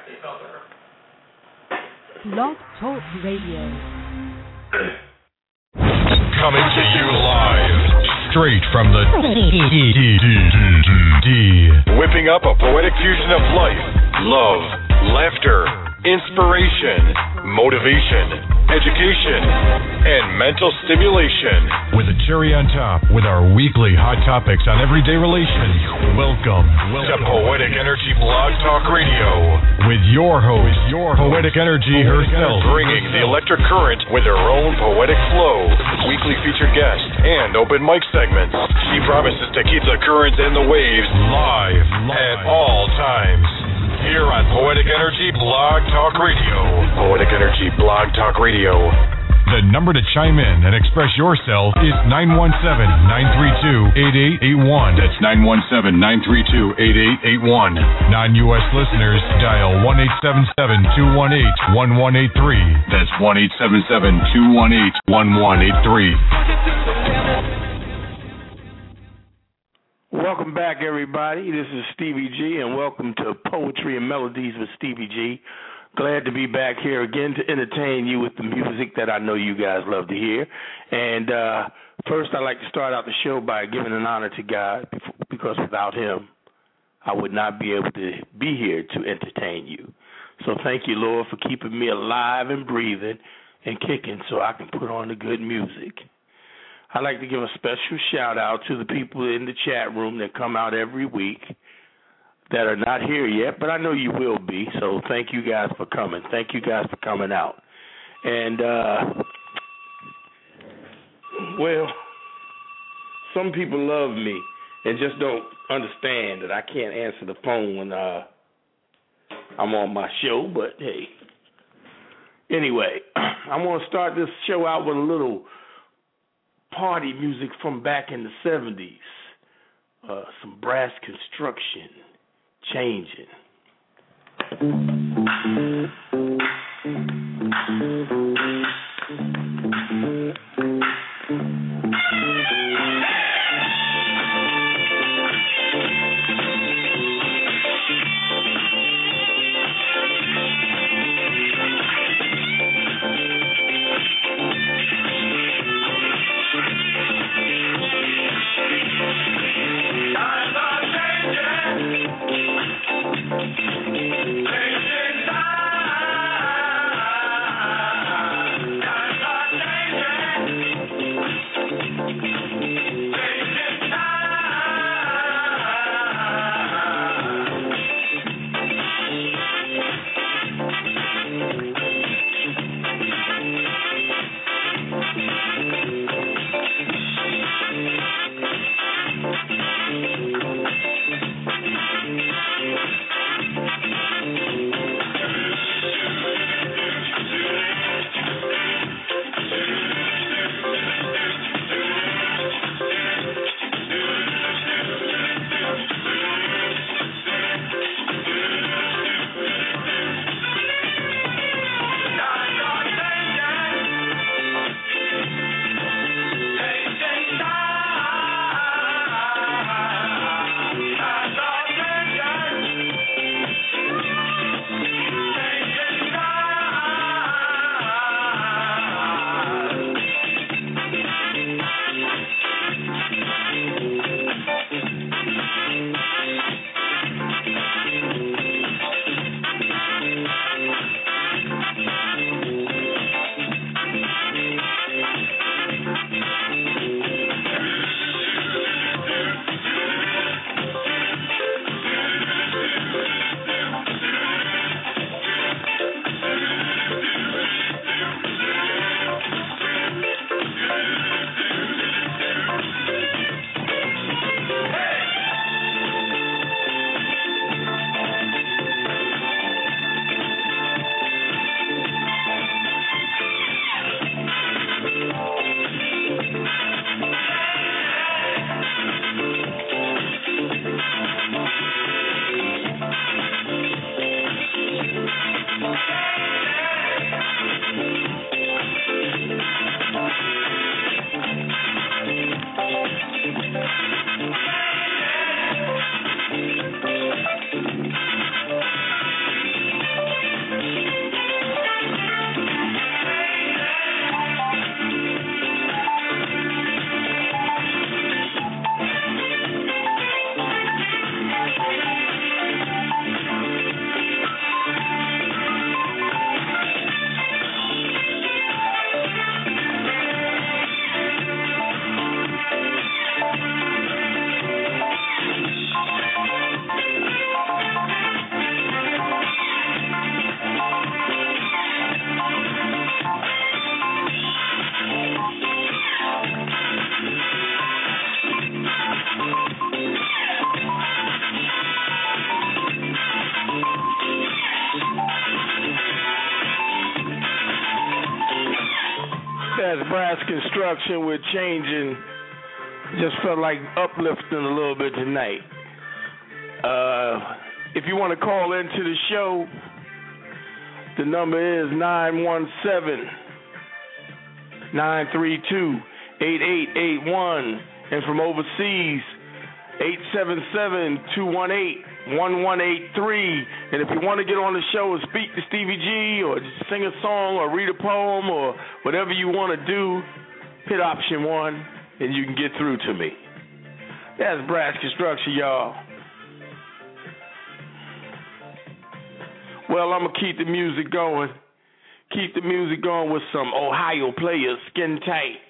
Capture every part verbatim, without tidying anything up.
Blog Talk Radio. Coming to you live, straight from the D. Whipping up a poetic fusion of life, love, laughter, inspiration, motivation, education, and mental stimulation. With a cherry on top with our weekly hot topics on everyday relations. Welcome, welcome to Poetic Energy Blog Talk Radio with your host, your Poetic Energy poetic herself, energy bringing herself. The electric current with her own poetic flow, weekly featured guests, and open mic segments. She promises to keep the currents and the waves live, live. At all times. Here on Poetic Energy Blog Talk Radio. Poetic Energy Blog Talk Radio. The number to chime in and express yourself is nine one seven, nine three two, eight eight eight one. That's nine one seven, nine three two, eight eight eight one. Non-U S listeners, dial one eight seven seven, two one eight, one one eight three. That's one eight seven seven, two one eight, one one eight three. Welcome back, everybody. This is Stevie G, and welcome to Poetry and Melodies with Stevie G. Glad to be back here again to entertain you with the music that I know you guys love to hear. And uh, first, I'd like to start out the show by giving an honor to God, because without Him, I would not be able to be here to entertain you. So thank you, Lord, for keeping me alive and breathing and kicking so I can put on the good music. I'd like to give a special shout-out to the people in the chat room that come out every week that are not here yet, but I know you will be, so thank you guys for coming. Thank you guys for coming out. And, uh, well, some people love me and just don't understand that I can't answer the phone when uh, I'm on my show, but hey. Anyway, I'm going to start this show out with a little party music from back in the seventies. Uh, some brass construction, changing. Brass Construction with Changing. Just felt like uplifting a little bit tonight. Uh, if you want to call into the show, the number is nine one seven, nine three two, eight eight eight one. And from overseas, eight seven seven, two one eight, one one eight three. And if you want to get on the show and speak to Stevie G or just sing a song or read a poem or whatever you want to do, hit option one and you can get through to me. That's Brass Construction, y'all. Well, I'm going to keep the music going. Keep the music going with some Ohio Players, Skin Tight.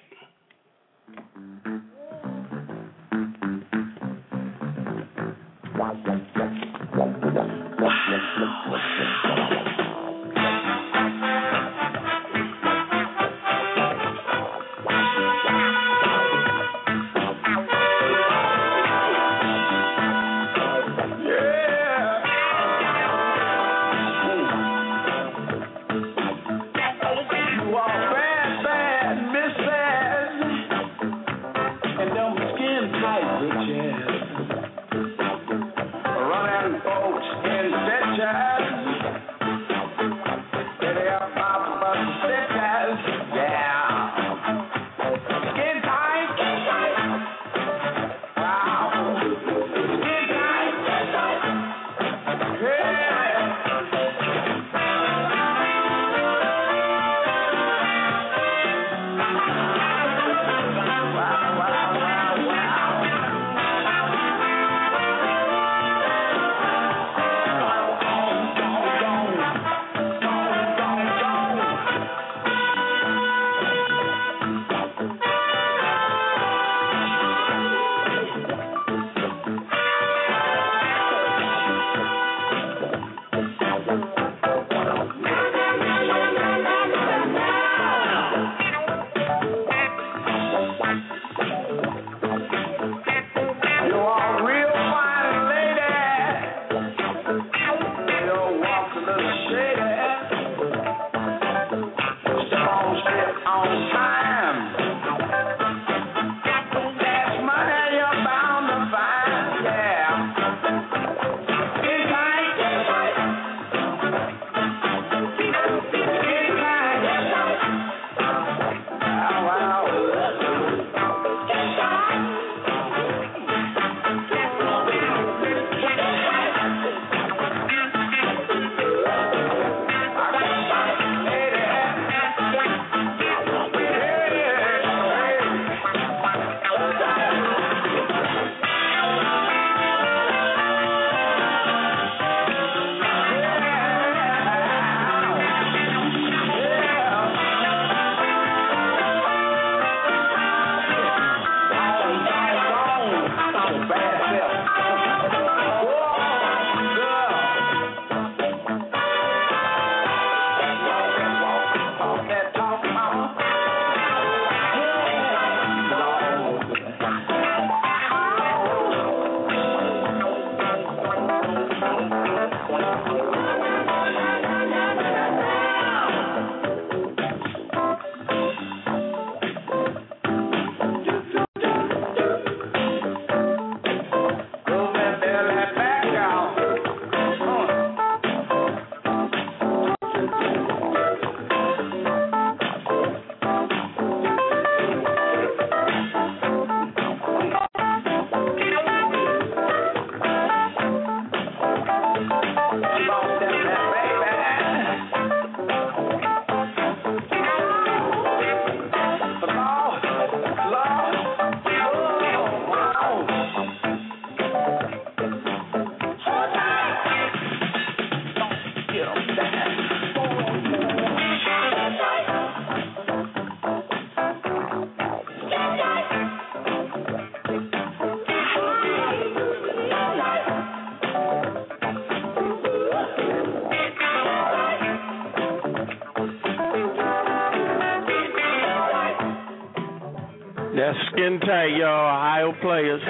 That's Skin Tight, y'all. Ohio Players.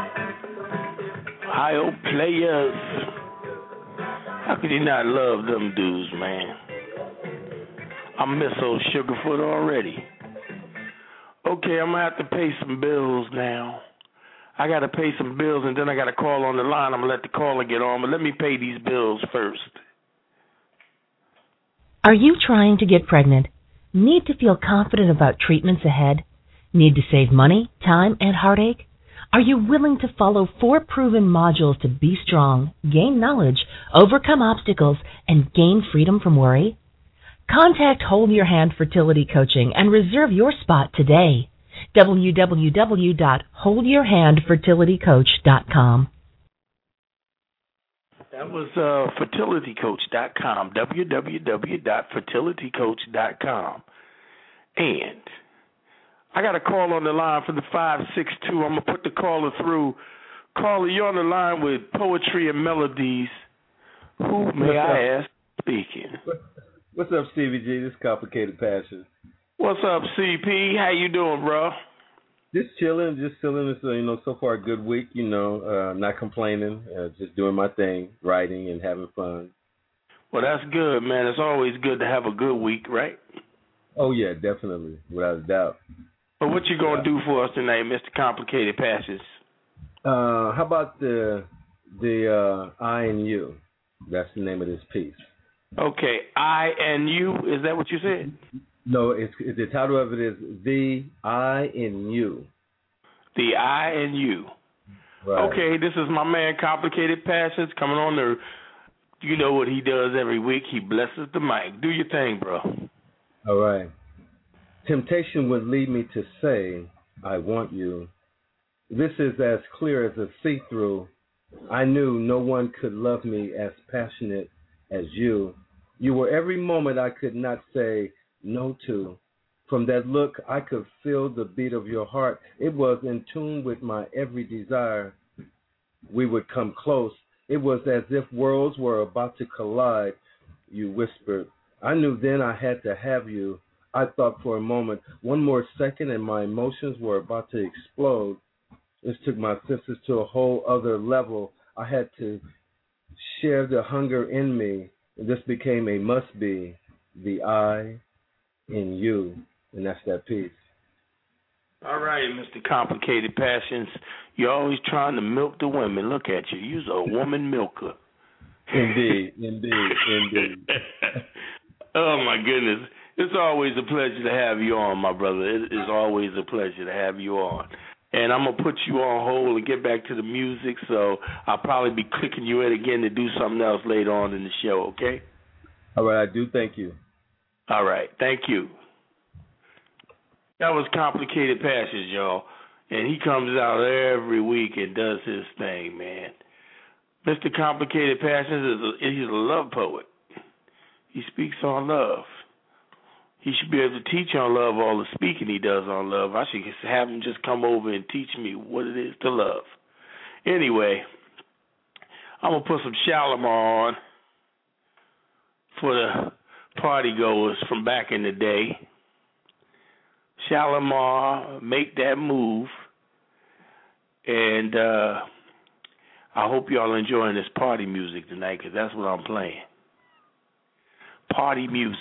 Ohio Players. How could you not love them dudes, man? I miss old Sugarfoot already. Okay, I'm gonna have to pay some bills now. I gotta pay some bills, and then I gotta call on the line. I'm gonna let the caller get on, but let me pay these bills first. Are you trying to get pregnant? Need to feel confident about treatments ahead? Need to save money, time, and heartache? Are you willing to follow four proven modules to be strong, gain knowledge, overcome obstacles, and gain freedom from worry? Contact Hold Your Hand Fertility Coaching and reserve your spot today. w w w dot hold your hand fertility coach dot com. That was uh, fertility coach dot com, w w w dot fertility coach dot com. And I got a call on the line for the five six two. I'm going to put the caller through. Caller, you're on the line with Poetry and Melodies. Who, may I ask, speaking? What's up, Stevie G? This is Complicated Passion. What's up, C P? How you doing, bro? Just chilling, just chilling. It's, uh, you know, so far a good week, you know, uh, not complaining, uh, just doing my thing, writing and having fun. Well, that's good, man. It's always good to have a good week, right? Oh, yeah, definitely, without a doubt. But what you going to do for us tonight, Mister Complicated Passions? Uh, how about the, the uh, I and You? That's the name of this piece. Okay, I and You, is that what you said? No, it's, the title of it is The I in You. The I and You. Right. Okay, this is my man Complicated Passions coming on there. You know what he does every week. He blesses the mic. Do your thing, bro. All right. Temptation would lead me to say, I want you. This is as clear as a see-through. I knew no one could love me as passionate as you. You were every moment I could not say no to. From that look, I could feel the beat of your heart. It was in tune with my every desire. We would come close. It was as if worlds were about to collide. You whispered. I knew then I had to have you. I thought for a moment, one more second and my emotions were about to explode. This took my senses to a whole other level. I had to share the hunger in me. This became a must-be, the I in You, and that's that piece. All right, Mister Complicated Passions. You're always trying to milk the women. Look at you. You're a woman milker. Indeed, indeed, indeed. Oh, my goodness. It's always a pleasure to have you on, my brother. It is always a pleasure to have you on. And I'm going to put you on hold and get back to the music, so I'll probably be clicking you in again to do something else later on in the show, okay? All right, I do thank you. All right, thank you. That was Complicated Passions, y'all. And he comes out every week and does his thing, man. Mister Complicated Passions, is a, he's a love poet. He speaks on love. He should be able to teach on love all the speaking he does on love. I should have him just come over and teach me what it is to love. Anyway, I'm going to put some Shalimar on for the party goers from back in the day. Shalimar, Make That Move. And uh, I hope y'all enjoying this party music tonight, because that's what I'm playing. Party music.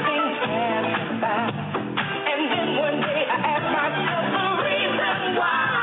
Why?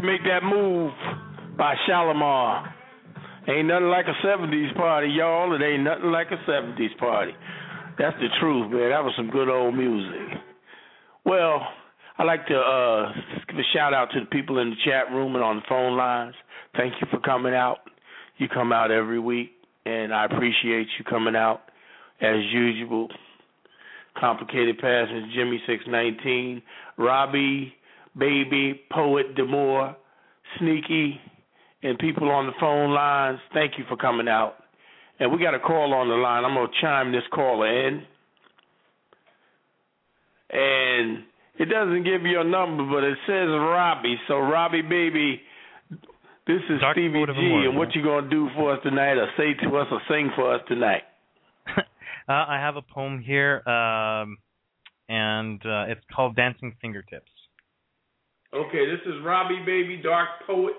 to Make That Move by Shalimar. Ain't nothing like a seventies party, y'all. It ain't nothing like a seventies party. That's the truth, man. That was some good old music. Well, I'd like to uh, give a shout-out to the people in the chat room and on the phone lines. Thank you for coming out. You come out every week, and I appreciate you coming out as usual. Complicated Passions, Jimmy six nineteen, Robbie, Baby, Poet Demore, Sneaky, and people on the phone lines, thank you for coming out. And we got a call on the line. I'm going to chime this caller in. And it doesn't give you a number, but it says Robbie. So, Robbie, baby, this is Dark Stevie G, more, and what you going to do for us tonight, or say to us, or sing for us tonight? uh, I have a poem here, um, and uh, it's called Dancing Fingertips. Okay, this is Robbie, baby, Dark Poet.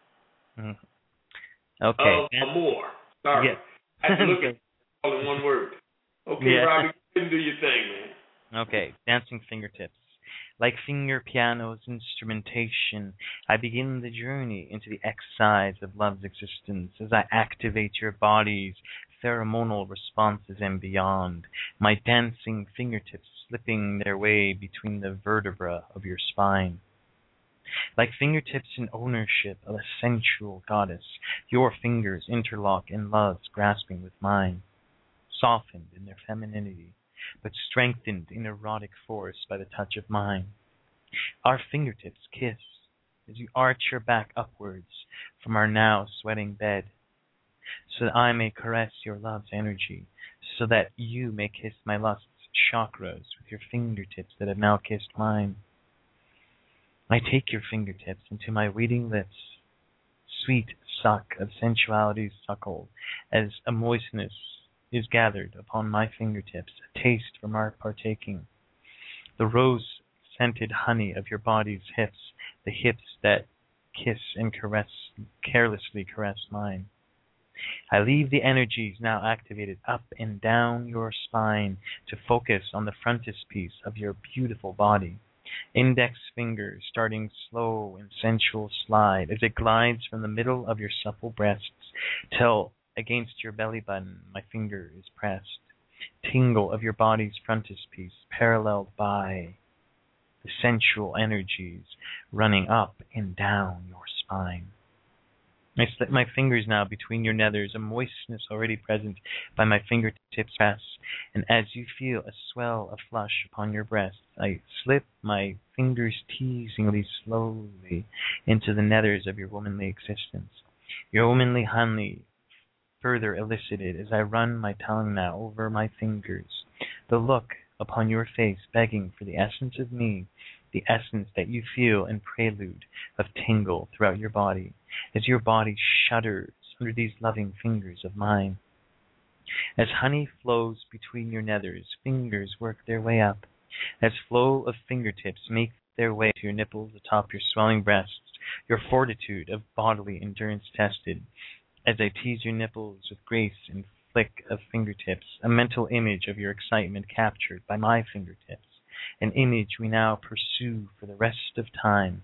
Mm-hmm. Okay. Of Amore. Sorry. Yes. I had to look at it all in one word. Okay, yeah. Robbie, go ahead and do your thing, man. Okay, Dancing Fingertips. Like finger piano's instrumentation, I begin the journey into the exercise of love's existence as I activate your body's pheromonal responses and beyond, my dancing fingertips slipping their way between the vertebra of your spine. Like fingertips in ownership of a sensual goddess, your fingers interlock in love's grasping with mine, softened in their femininity, but strengthened in erotic force by the touch of mine. Our fingertips kiss as you arch your back upwards from our now sweating bed, so that I may caress your love's energy, so that you may kiss my lust's chakras with your fingertips that have now kissed mine. I take your fingertips into my waiting lips, sweet suck of sensuality's suckle, as a moistness is gathered upon my fingertips, a taste from our partaking. The rose-scented honey of your body's hips, the hips that kiss and caress, carelessly caress mine. I leave the energies now activated up and down your spine to focus on the frontispiece of your beautiful body. Index finger starting slow and sensual slide as it glides from the middle of your supple breasts till against your belly button my finger is pressed. Tingle of your body's frontispiece paralleled by the sensual energies running up and down your spine. I slip my fingers now between your nethers, a moistness already present by my fingertips press, and as you feel a swell of flush upon your breasts, I slip my fingers teasingly slowly into the nethers of your womanly existence. Your womanly honey further elicited as I run my tongue now over my fingers, the look upon your face begging for the essence of me, the essence that you feel in prelude of tingle throughout your body, as your body shudders under these loving fingers of mine. As honey flows between your nethers, fingers work their way up. As flow of fingertips make their way to your nipples atop your swelling breasts, your fortitude of bodily endurance tested. As I tease your nipples with grace and flick of fingertips, a mental image of your excitement captured by my fingertips, an image we now pursue for the rest of time.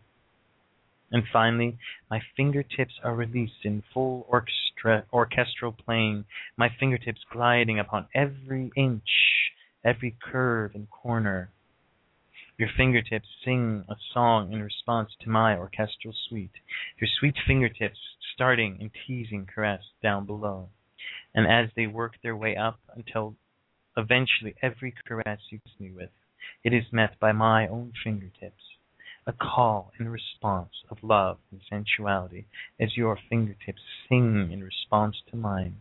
And finally, my fingertips are released in full orchestra, orchestral playing, my fingertips gliding upon every inch, every curve and corner. Your fingertips sing a song in response to my orchestral suite, your sweet fingertips starting and teasing caress down below. And as they work their way up until eventually every caress you kiss me with, it is met by my own fingertips, a call and response of love and sensuality as your fingertips sing in response to mine.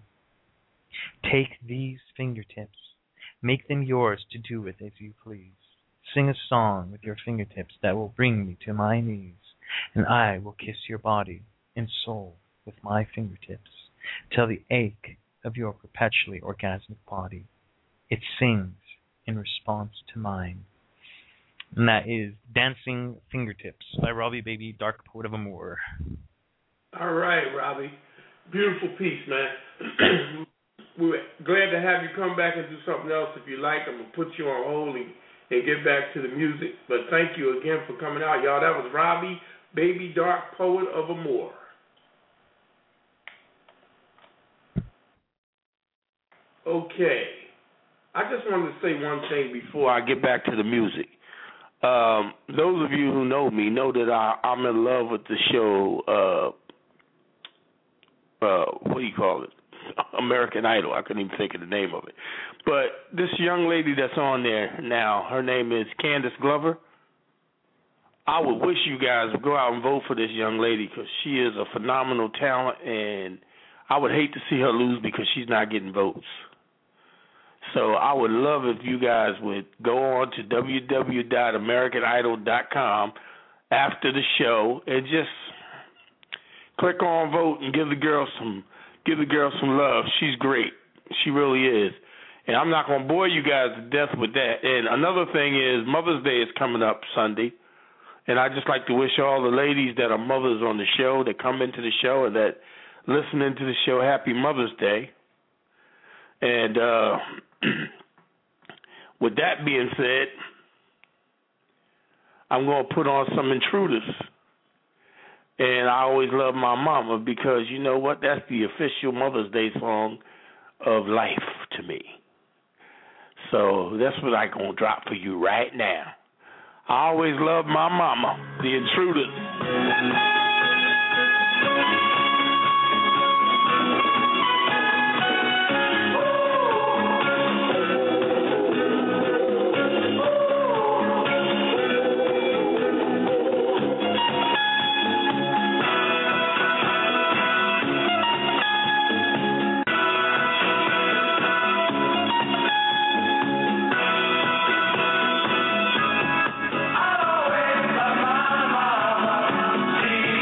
Take these fingertips, make them yours to do with as you please. Sing a song with your fingertips that will bring me to my knees, and I will kiss your body and soul with my fingertips till the ache of your perpetually orgasmic body, it sings in response to mine. And that is Dancing Fingertips by Robbie Baby, Dark Poet of Amore. All right, Robbie. Beautiful piece, man. We're glad to have you come back and do something else if you like. I'm going to put you on hold and, and get back to the music. But thank you again for coming out, y'all. That was Robbie Baby Dark Poet of Amore. Okay. I just wanted to say one thing before I get back to the music. Um, those of you who know me know that I, I'm in love with the show, uh, uh, what do you call it? American Idol. I couldn't even think of the name of it. But this young lady that's on there now, her name is Candace Glover. I would wish you guys would go out and vote for this young lady because she is a phenomenal talent, and I would hate to see her lose because she's not getting votes. So I would love if you guys would go on to w w w dot american idol dot com after the show and just click on vote and give the girl some give the girl some love. She's great. She really is. And I'm not going to bore you guys to death with that. And another thing is Mother's Day is coming up Sunday. And I'd just like to wish all the ladies that are mothers on the show, that come into the show, and that listen into the show, happy Mother's Day. And uh, with that being said, I'm going to put on some Intruders. And I always love my mama because, you know what, that's the official Mother's Day song of life to me. So that's what I'm going to drop for you right now. I always love my mama, the Intruders. Always love my mama.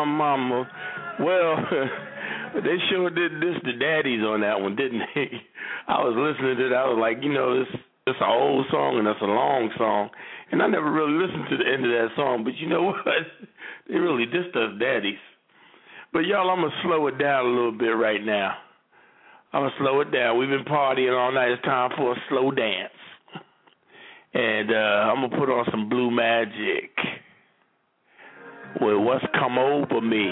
mama. Well, they sure did this the daddies on that one, didn't they? I was listening to that. I was like, you know, it's it's an old song and it's a long song, and I never really listened to the end of that song. But you know what? They really dissed us daddies. But y'all, I'm gonna slow it down a little bit right now. I'm gonna slow it down. We've been partying all night. It's time for a slow dance. And uh, I'm going to put on some Blue Magic with What's Come Over Me.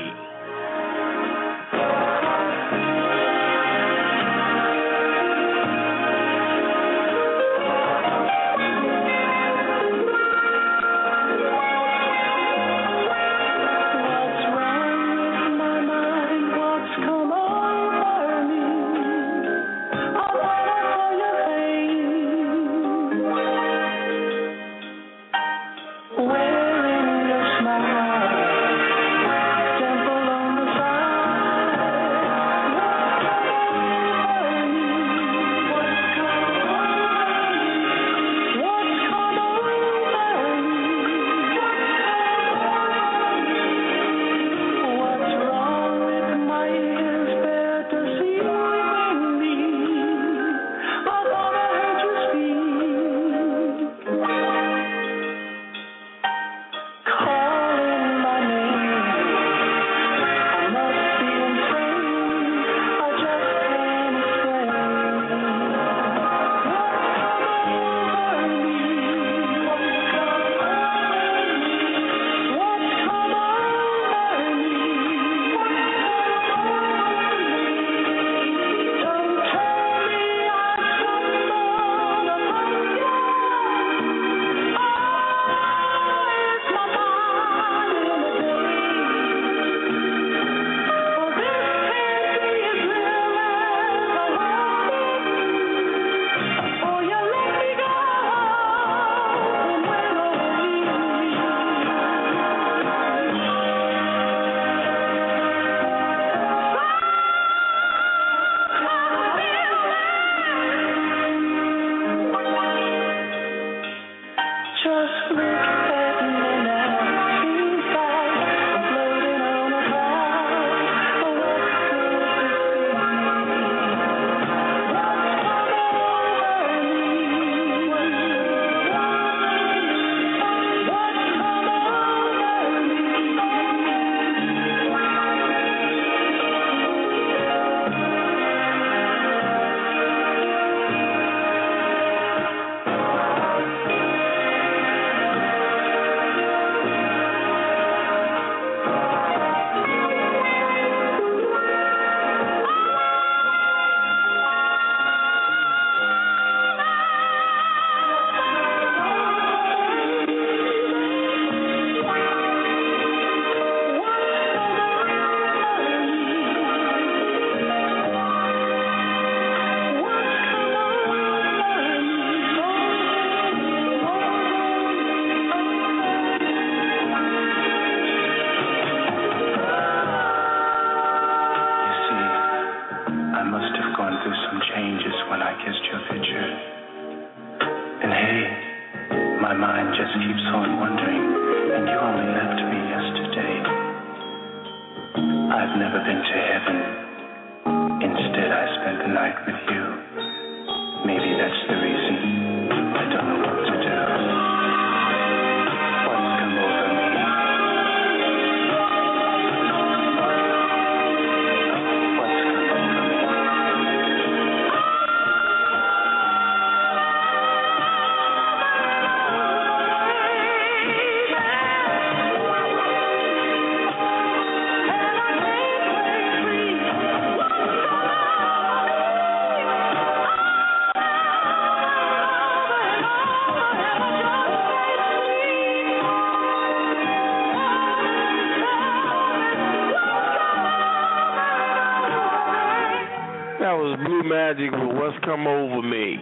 Magic with What's Come Over Me.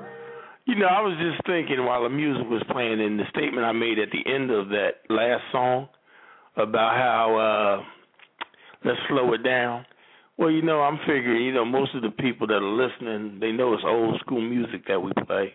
You know, I was just thinking while the music was playing, and the statement I made at the end of that last song about how uh, let's slow it down. Well, you know, I'm figuring, you know, most of the people that are listening, they know it's old school music that we play,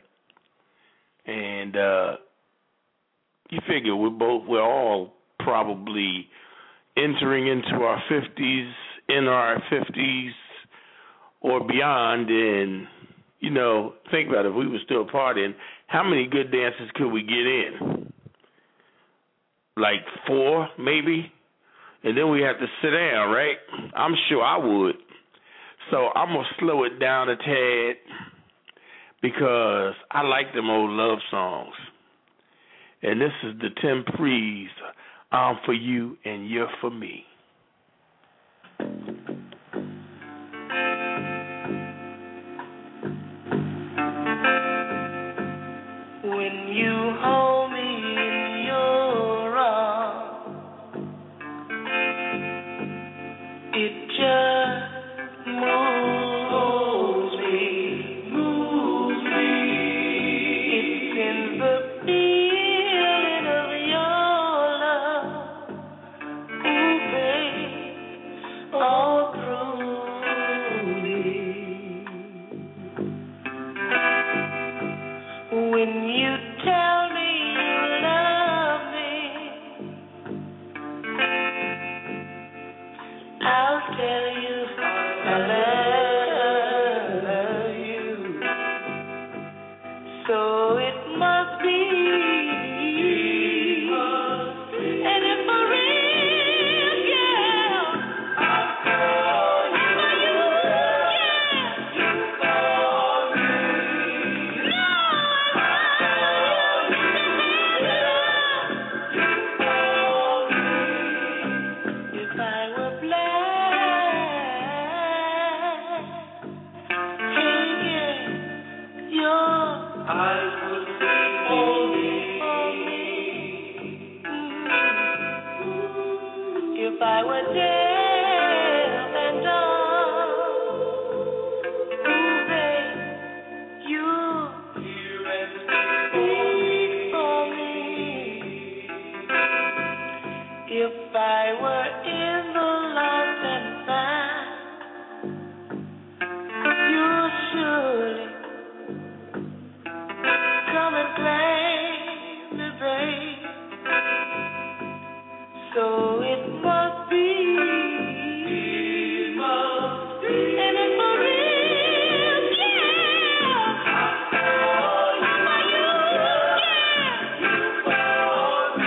and uh, you figure we're both, we're all probably entering into our fifties, in our fifties, or beyond, and, you know, think about it, if we were still partying, how many good dances could we get in? Like four, maybe? And then we have to sit down, right? I'm sure I would. So I'm going to slow it down a tad because I like them old love songs. And this is the Tim Prees, I'm for you and you're for me. When you hold me in your arms, it just moves me, moves me. It sends the feeling of your love, ooh, babe, all through me. When you tell me you love me, I'll tell you I love you. So it must be, and if for real, yeah, I'm for you, yeah, you for me. If I were blind, hey, yeah, your eyes would see only me. If I were deaf and dumb, ooh, babe, you hear and speak for me. If I were in the lost and found, you'll surely come and claim me, babe. So it must be, it must be, and it's for real, yeah. I'm for you, yeah. You for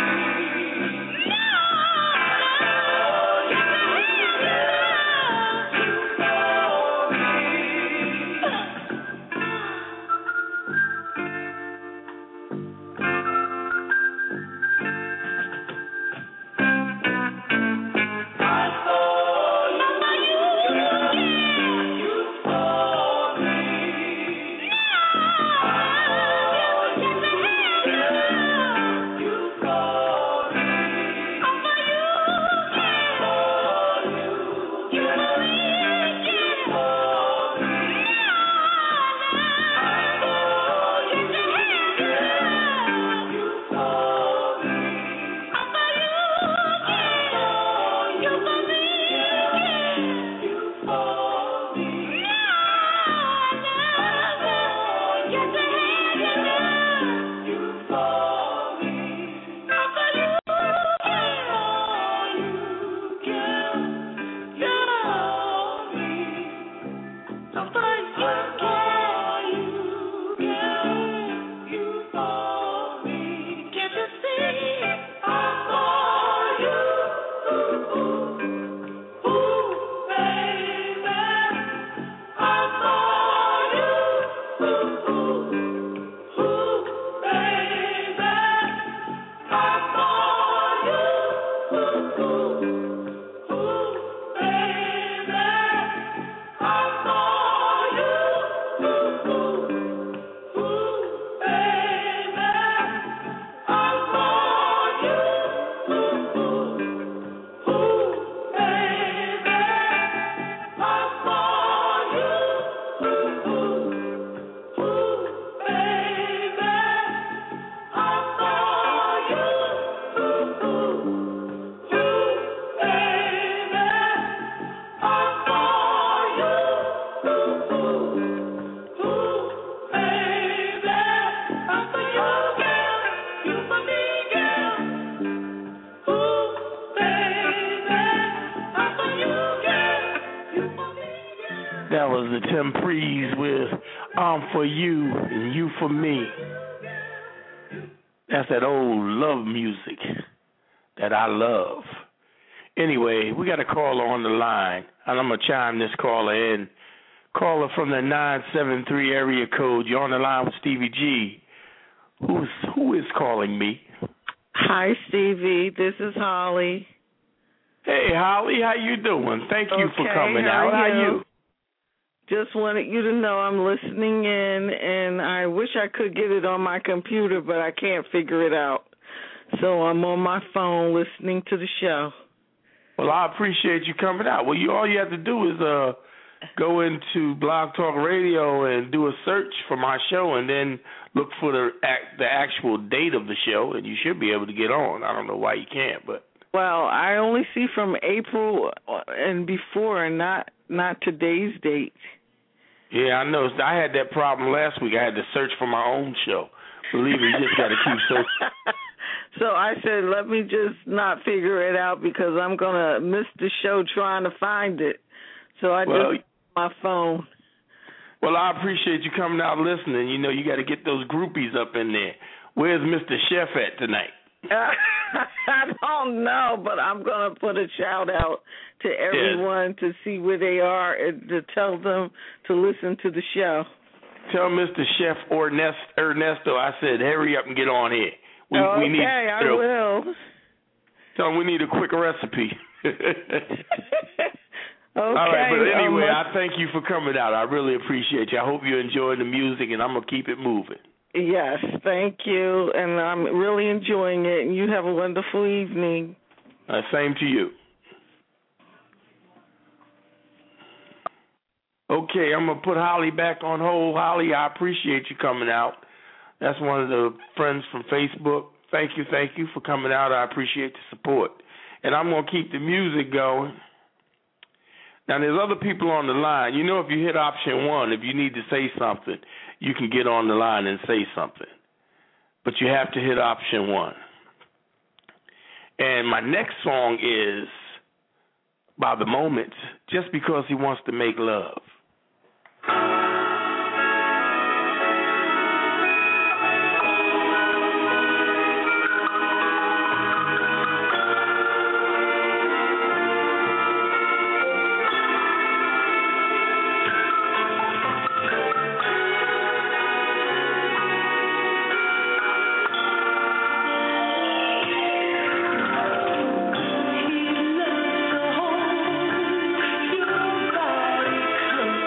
me. Baby was the Tim Prees with I'm For You and You For Me. That's that old love music that I love. Anyway, we got a caller on the line, and I'm going to chime this caller in. Caller from the nine seven three area code. You're on the line with Stevie G. Who's, who is calling me? Hi, Stevie. This is Holly. Hey, Holly. How you doing? Thank you okay, for coming how out. How you? you? Just wanted you to know I'm listening in, and I wish I could get it on my computer, but I can't figure it out. So I'm on my phone listening to the show. Well, I appreciate you coming out. Well, you all you have to do is uh, go into Blog Talk Radio and do a search for my show, and then look for the the actual date of the show, and you should be able to get on. I don't know why you can't, but well, I only see from April and before, and not not today's date. Yeah, I know. I had that problem last week. I had to search for my own show. Believe me, you just got to keep searching. So I said, let me just not figure it out because I'm going to miss the show trying to find it. So I well, just my phone. Well, I appreciate you coming out listening. You know, you got to get those groupies up in there. Where's Mister Chef at tonight? I don't know, but I'm going to put a shout out to everyone yeah. to see where they are and to tell them to listen to the show. Tell Mister Chef Ernesto I said, hurry up and get on here. We, okay, we need, I you know, will. Tell him we need a quick recipe. Okay. All right, but anyway, um, I thank you for coming out. I really appreciate you. I hope you enjoy the music, and I'm going to keep it moving. Yes, thank you, and I'm really enjoying it, and you have a wonderful evening. Uh, same to you. Okay, I'm going to put Holly back on hold. Holly, I appreciate you coming out. That's one of the friends from Facebook. Thank you, thank you for coming out. I appreciate the support. And I'm going to keep the music going. Now, there's other people on the line. You know, if you hit option one, if you need to say something, you can get on the line and say something. But you have to hit option one. And my next song is by The Moments, Just Because He Wants to Make Love. He loves to hold your body close.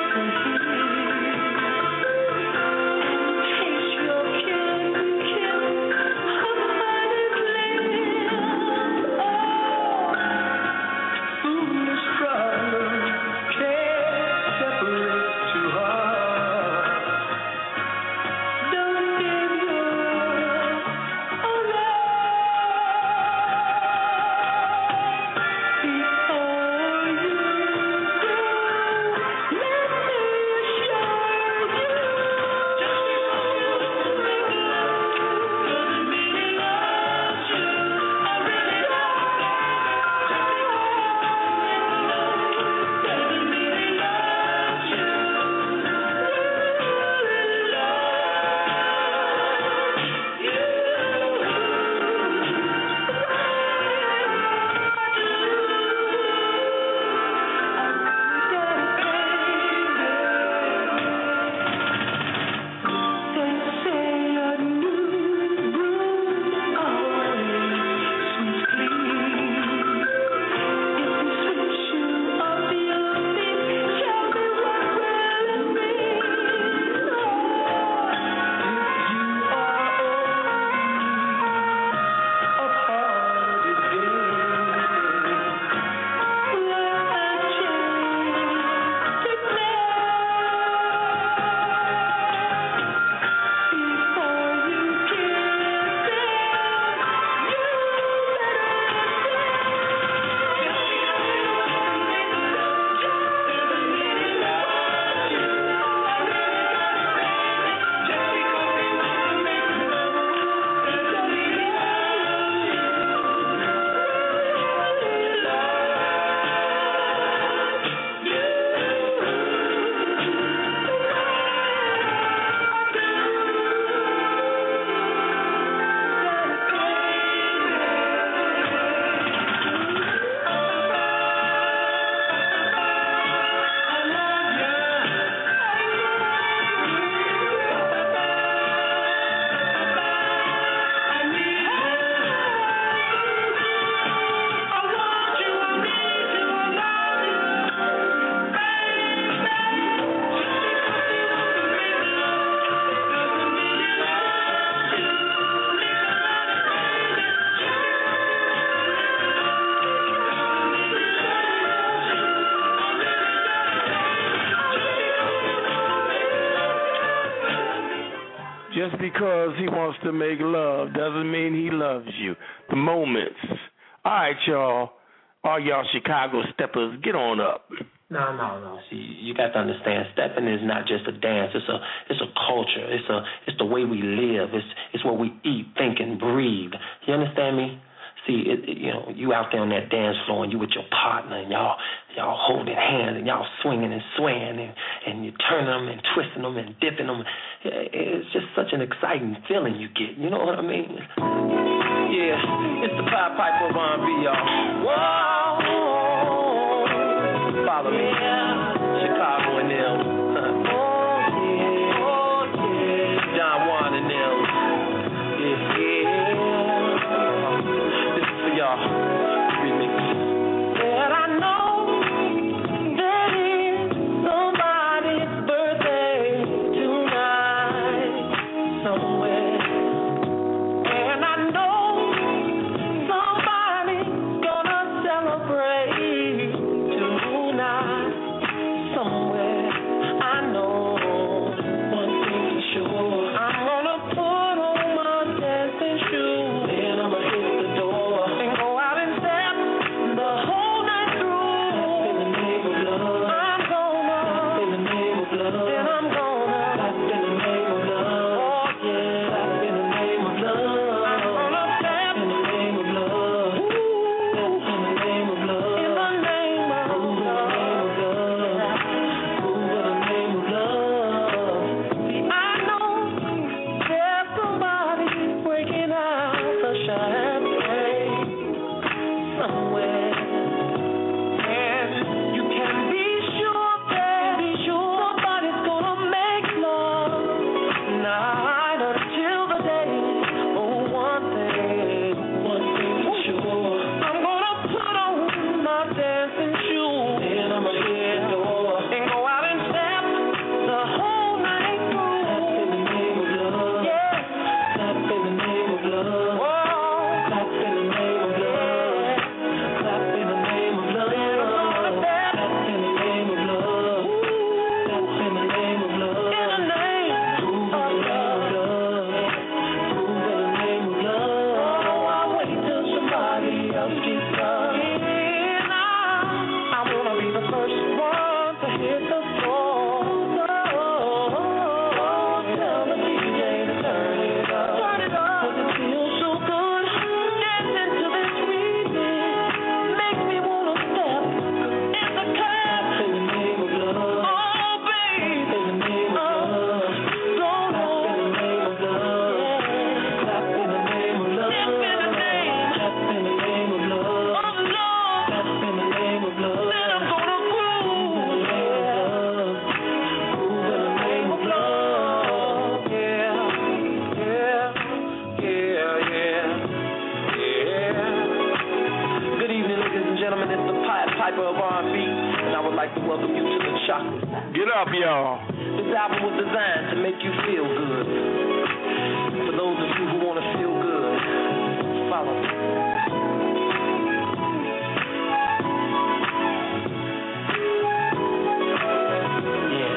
Just because he wants to make love doesn't mean he loves you. The moments. All right, y'all. All y'all Chicago steppers, get on up. No, no, no. See, you got to understand, stepping is not just a dance. It's a, it's a culture. It's a, it's the way we live. It's, it's what we eat, think, and breathe. You understand me? See, it, it, you know, you out there on that dance floor and you with your partner and y'all, y'all holding hands and y'all swinging and swaying and, and you turning them and twisting them and dipping them. It's just such an exciting feeling you get. You know what I mean? Yeah, it's the Pied Piper of R and B, y'all. Whoa, follow me, Chicago and them. John Juan and them. Yeah, yeah. This is for y'all. Remix. That I know that it's somebody's birthday tonight somewhere, and I know somebody's gonna celebrate tonight somewhere. I know one thing for sure. I'm gonna put on my dancing shoes, and I'ma hit the door and go out and step the whole night through. In the name of love, I'm gonna. In the name of love, and I'm gonna. Clap in the name of love. Oh yeah, clap in the name of love. I'm gonna clap in the name of love. Ooh, in the name of love. In the name of love. Ooh, in the name of love. See, I know there's somebody breaking out the champagne somewhere, and you can be sure that somebody's gonna make love night until the day. Oh, one thing, one thing for sure. I'm gonna put on my dancing shoes, and I'ma hit the door and go out and step the whole night through. Clap in the name of love. Yeah. Clap in the name of love. Whoa. Clap in the name of love. Clap in the name of love. Clap in the name of love. Clap in the name of love. In the name of love. Prove in the name of love. Oh, I wait till somebody else gets done. And I, I wanna be the first one to hit the floor. Oh, tell the D J to turn it up. Turn it up. 'Cause it feels so good. Dancing to this remix makes me wanna step in the club. In the name of love. Oh, baby. In the name of love. Go on. In the name of love. Clap in the name of love. Clap in the name. Clap in the name of love. Of love. Clap in the name of love. Then I'm gonna groove. In the name of love. Groove in the name of love. Yeah. Yeah. Yeah. Yeah. Yeah. Good evening, ladies and gentlemen. It's the Pied Piper of R and B, and I would like to welcome you to the Chocolate. Get up, y'all. This album was designed to make you feel good. For those of you who want to feel good, follow me. Yeah.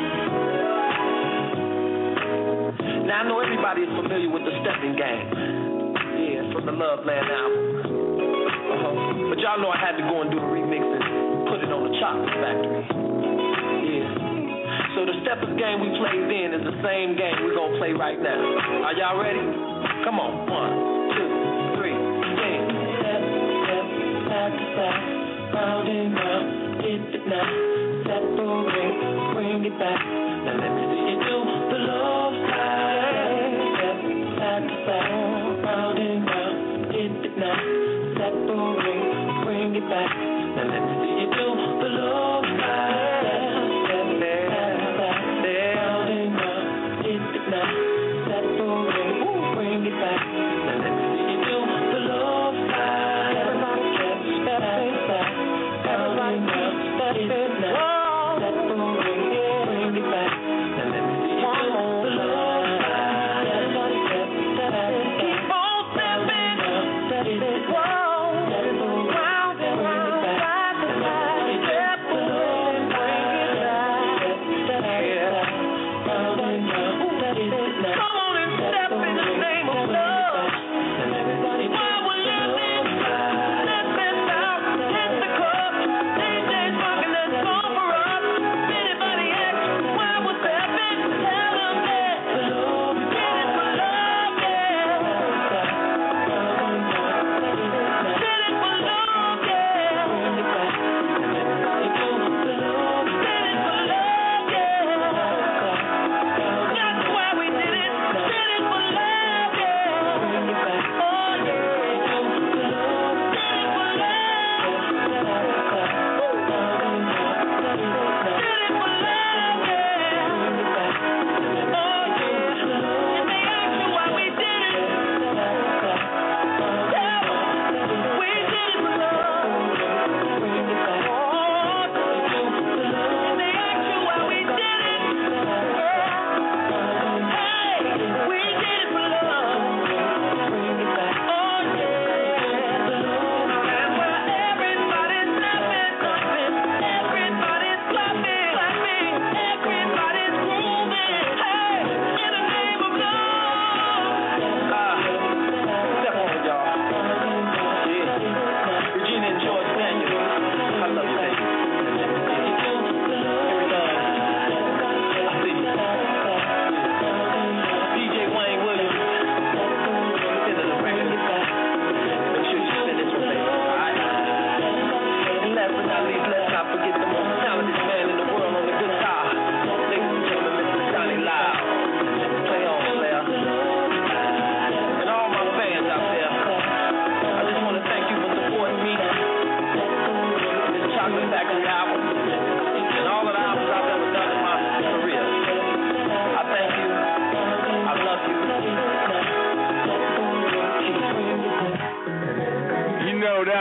Now I know everybody is familiar with the Stepping Game. Yeah, from the Love Land album. Uh-huh. But y'all know I had to go and do a remix and put it on the Chocolate Factory. Yeah. So the Steppers game we played then is the same game we're going to play right now. Are y'all ready? Come on. One, two, three, sing. Step, step, side to side, round and round, dip it now. Separate, bring it back. Now let me see you do the love slide. Step, side to side, round and round, dip it now. Separate, bring it back. Now let me see you do the love slide. Step, step, side, round and round, dip it now. Separate, bring it back. Now let me see you do the love slide. Everybody step, step, step, round and round, dip it now. Separate, bring it back.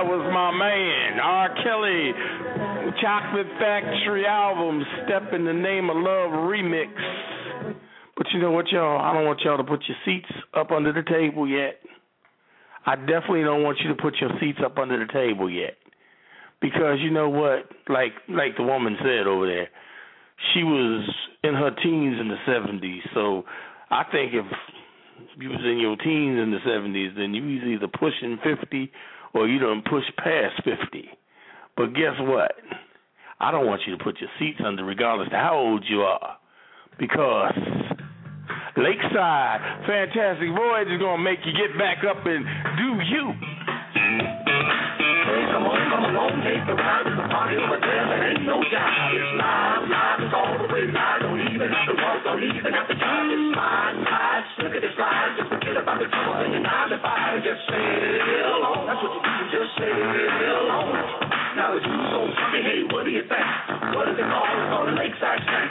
that was my man, R. Kelly, Chocolate Factory album, Step in the Name of Love remix. But you know what, y'all? I don't want y'all to put your seats up under the table yet. I definitely don't want you to put your seats up under the table yet. Because you know what? Like like the woman said over there, she was in her teens in the seventies. So I think if you was in your teens in the seventies, then you was either pushing fifty or you done pushed past fifty. But guess what? I don't want you to put your seats under regardless of how old you are. Because Lakeside Fantastic Voyage is going to make you get back up and do you. Hey, come on, come along, take the ride. It's a party over there, there ain't no doubt. It's live, live, it's all the way live. Don't even have to walk, don't even have to drive. It's slide, slide, look at the slide. Just forget about the trouble in your nine to five. Just sail on, that's what you do, just sail on. Now the juice on me, hey, what do you think? What is it called? It's called a Lakeside Stank.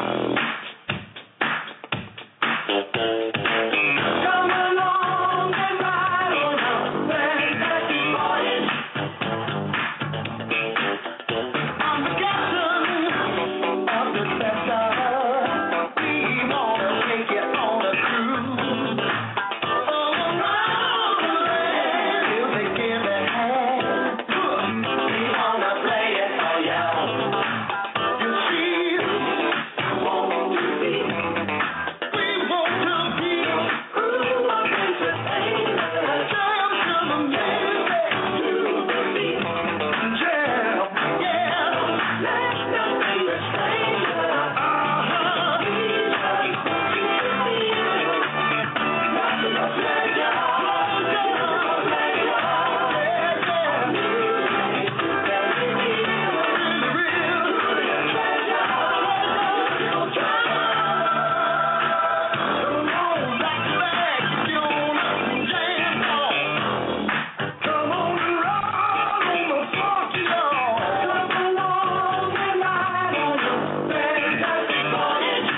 Come along and ride on a fantastic voyage. I'm the captain of this vessel. We wanna take you on a cruise. Around the land, music in the hand. We wanna play it for you. You see, I want to be. We want to be. Ooh, I'm entertained. Jam to the music, to the beat. Jam, yeah. Let's go be a stranger. Uh-huh. Nothing but pleasure. Come on and ride on the funky yard. Come along and ride on the fantastic voyage.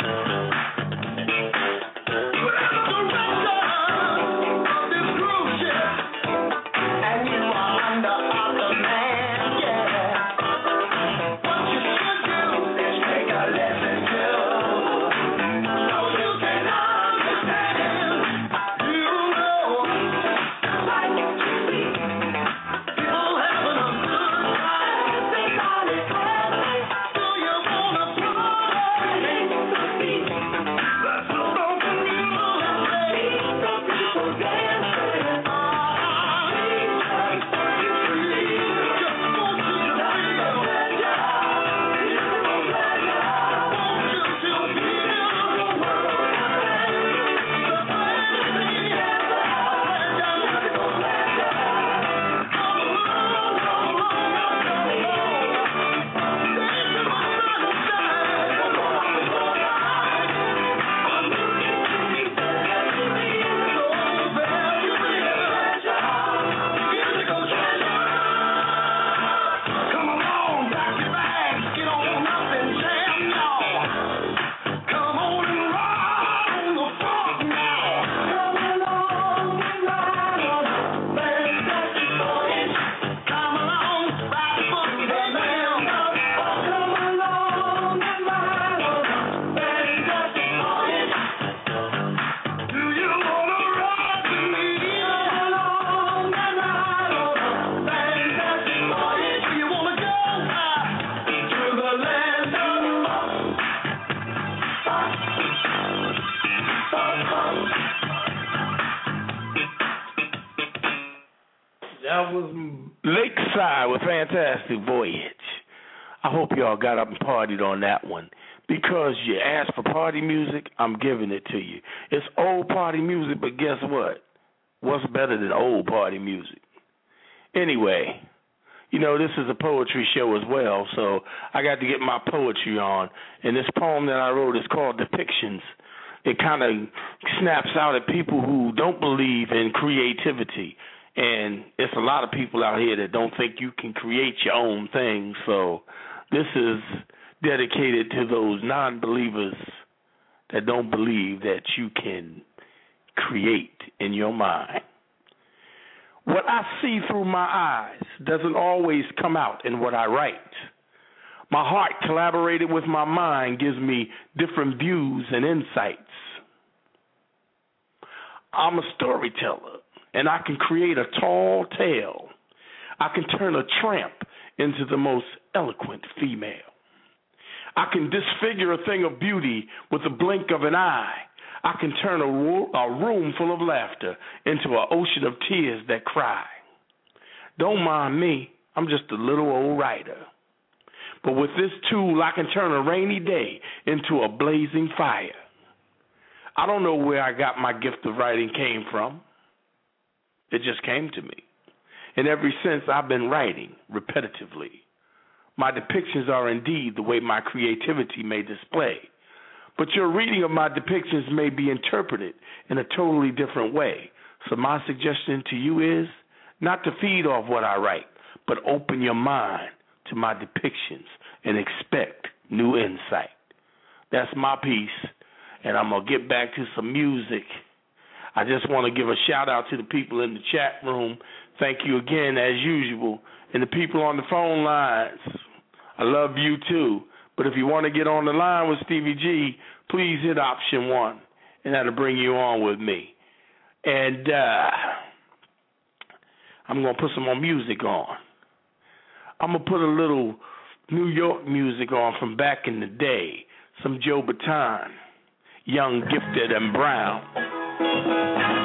We're at the restaurant of this cruise ship, and you are under our command, yeah. What you should do is take a lesson too, so you can understand. You know, like to see people having a good time. Everybody happy. Do you wanna party? Let's put on the music. The people dancing. Ah, just want you to feel. Want you to Come along, pack your bags, get on up and jam, y'all. Come on and ride on the funk now. Come along and ride on a fantastic voyage. Come along, ride the funky head down. Come along and ride on a fantastic voyage. Do you wanna ride with me? Come along and ride on a fantastic voyage. Do you wanna go out to the land of That was Lakeside with Fantastic Voyage. I hope y'all got up and partied on that one. Because you asked for party music, I'm giving it to you. It's old party music, but guess what? What's better than old party music? Anyway, you know, this is a poetry show as well, so I got to get my poetry on. And this poem that I wrote is called Depictions. It kind of snaps out at people who don't believe in creativity. And it's a lot of people out here that don't think you can create your own thing. So this is dedicated to those non-believers that don't believe that you can create in your mind. What I see through my eyes doesn't always come out in what I write. My heart collaborated with my mind gives me different views and insights. I'm a storyteller, and I can create a tall tale. I can turn a tramp into the most eloquent female. I can disfigure a thing of beauty with the blink of an eye. I can turn a, ro- a room full of laughter into an ocean of tears that cry. Don't mind me, I'm just a little old writer. But with this tool, I can turn a rainy day into a blazing fire. I don't know where I got my gift of writing came from. It just came to me. And ever since, I've been writing repetitively. My depictions are indeed the way my creativity may display. But your reading of my depictions may be interpreted in a totally different way. So my suggestion to you is not to feed off what I write, but open your mind to my depictions and expect new insight. That's my piece, and I'm going to get back to some music. I just want to give a shout-out to the people in the chat room. Thank you again, as usual. And the people on the phone lines, I love you too. But if you want to get on the line with Stevie G, please hit option one, and that'll bring you on with me. And uh, I'm going to put some more music on. I'm going to put a little New York music on from back in the day, some Joe Bataan, Young, Gifted, and Brown.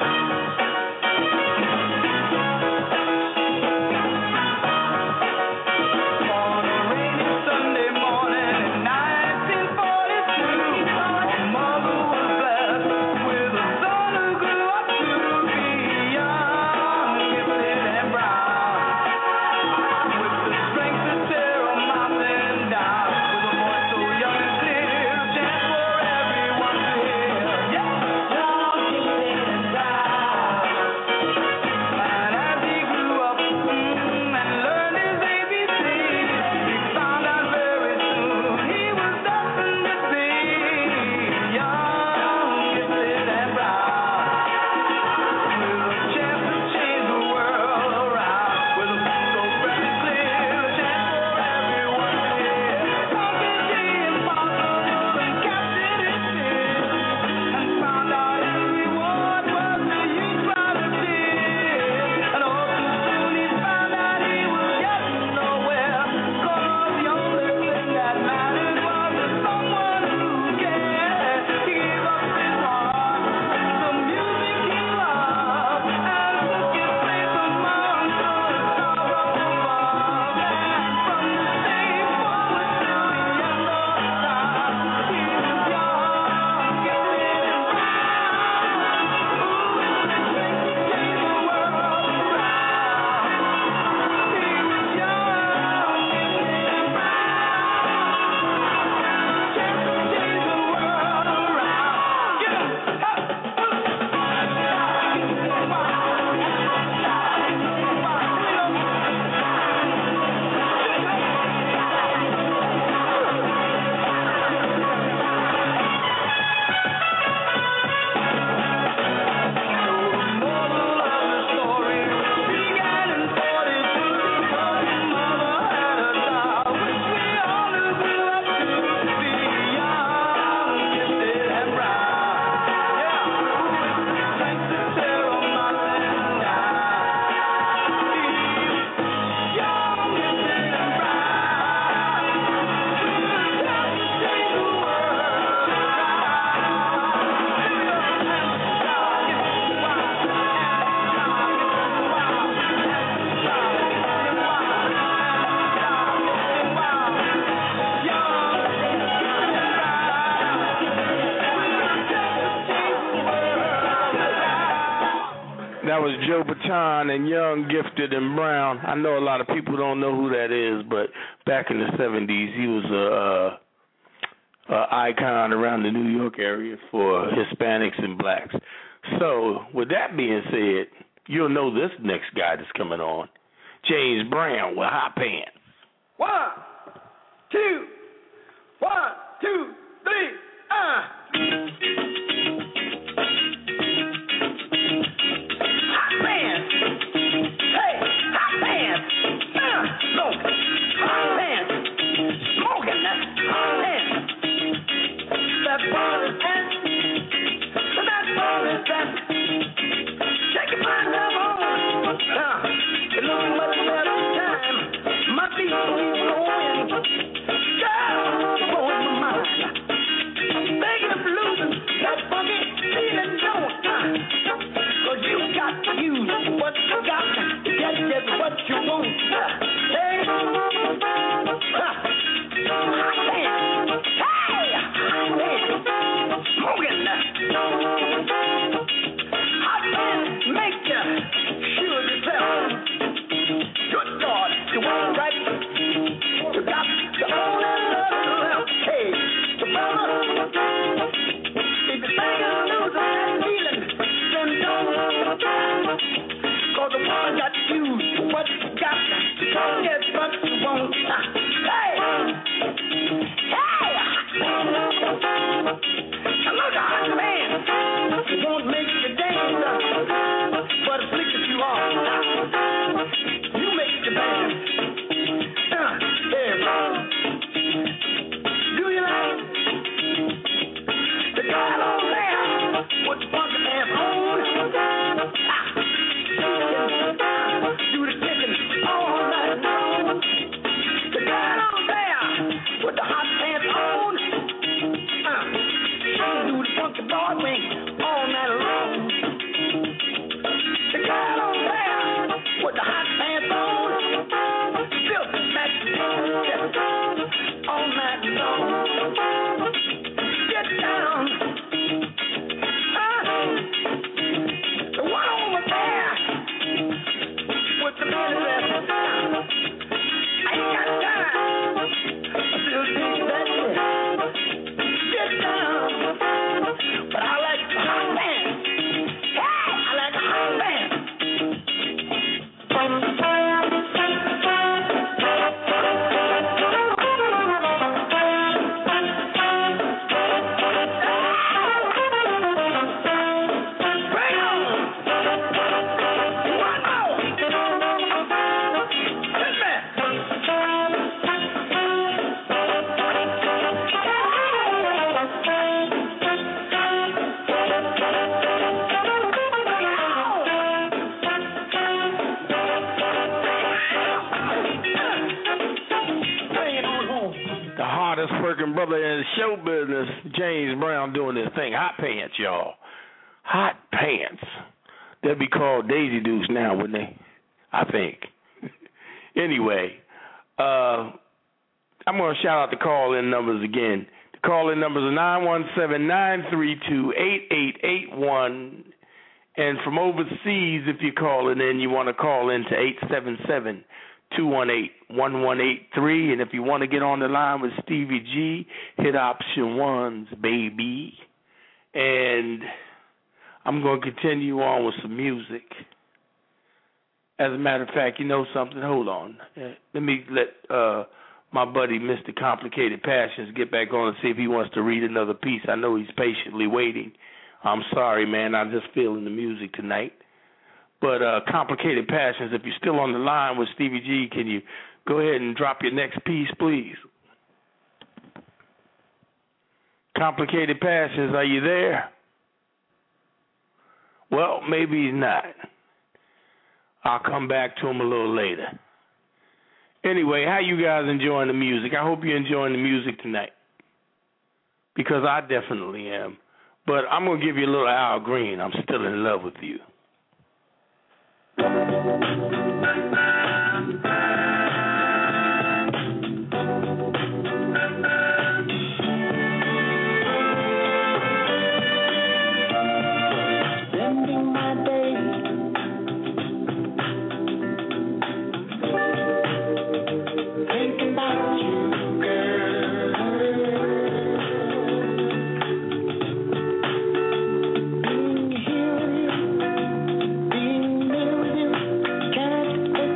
That was Joe Bataan and Young, Gifted, and Brown. I know a lot of people don't know who that is, but back in the seventies, he was a, a, a icon around the New York area for Hispanics and blacks. So, with that being said, you'll know this next guy that's coming on, James Brown with Hot Pants. One, two, one, two, three, ah. Hot pants. That ball is at. That ball is at. Shake your mind up on. Uh, it looks much better time. My feet keep going. Girl, you're blowing my mind. Thinking of losing that funky feeling, don't I? Cause you got to use what you got to get just what you want. Hey, huh. Hot man. Hey, hot man. Smoking. Hot man, make you sure yourself. Good God, you want right. You got the only love. Hey, the brother. If you think of losing that feeling, then don't. Cause the one got you, what you got, don't get what you want. Hey! Hey! Now look, a hot man, he won't make you dance, but as slick as you are, you make the dance. Uh, yeah. Do you like the guy on there with the funky ass on? Ah. Do the chicken all night long. The guy on there with the hot pants on. Uh, she do the funky Broadway all night long. The guy on there with the hot pants on. Filthy magic all night long. Get down. Uh, the one over there with the belly left. I ain't got time. I still think that get down. But I like the hot man. Hey, I like the hot man. Working brother in show business, James Brown, doing this thing. Hot pants, y'all. Hot pants. They'd be called Daisy Dukes now, wouldn't they? I think. Anyway, uh, I'm going to shout out the call-in numbers again. The call-in numbers are nine one seven, nine three two, eight eight eight one. And from overseas, if you're calling in, you want to call in to eight seven seven, two one eight, one one eight three. And if you want to get on the line with Stevie G, hit option ones, baby. And I'm going to continue on with some music. As a matter of fact, you know something? Hold on. Let me let uh, my buddy, Mister Complicated Passions, get back on and see if he wants to read another piece. I know he's patiently waiting. I'm sorry, man. I'm just feeling the music tonight. But uh, Complicated Passions, if you're still on the line with Stevie G, can you go ahead and drop your next piece, please? Complicated Passions, are you there? Well, maybe he's not. I'll come back to him a little later. Anyway, how you guys enjoying the music? I hope you're enjoying the music tonight, because I definitely am. But I'm going to give you a little Al Green. I'm still in love with you. Spending my days thinking about you, girl. Being here with you, being near with you, can't